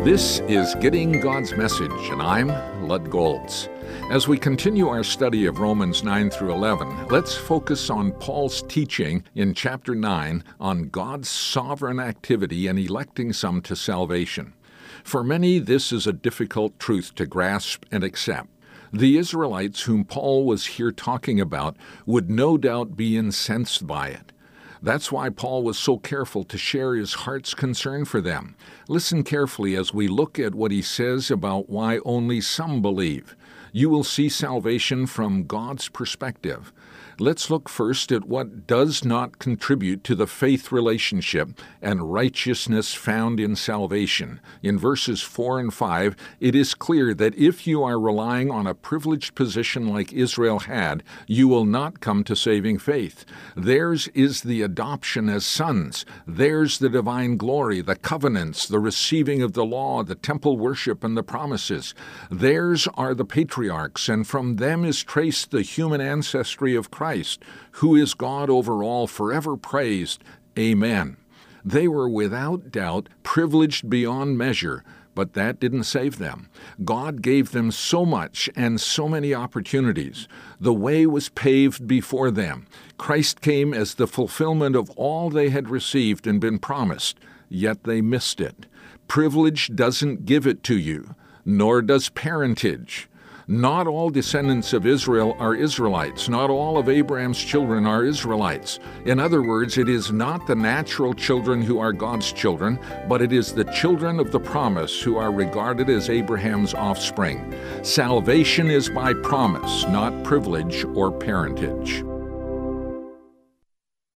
This is Getting God's Message, and I'm Lud Golds. As we continue our study of Romans 9 through 11, let's focus on Paul's teaching in chapter 9 on God's sovereign activity in electing some to salvation. For many, this is a difficult truth to grasp and accept. The Israelites whom Paul was here talking about would no doubt be incensed by it. That's why Paul was so careful to share his heart's concern for them. Listen carefully as we look at what he says about why only some believe. You will see salvation from God's perspective. Let's look first at what does not contribute to the faith relationship and righteousness found in salvation. In verses 4 and 5, it is clear that if you are relying on a privileged position like Israel had, you will not come to saving faith. Theirs is the adoption as sons. Theirs the divine glory, the covenants, the receiving of the law, the temple worship, and the promises. Theirs are the patriarchs, and from them is traced the human ancestry of Christ, who is God over all, forever praised. Amen. They were without doubt privileged beyond measure, but that didn't save them. God gave them so much and so many opportunities. The way was paved before them. Christ came as the fulfillment of all they had received and been promised, yet they missed it. Privilege doesn't give it to you, nor does parentage. Not all descendants of Israel are Israelites. Not all of Abraham's children are Israelites. In other words, it is not the natural children who are God's children, but it is the children of the promise who are regarded as Abraham's offspring. Salvation is by promise, not privilege or parentage.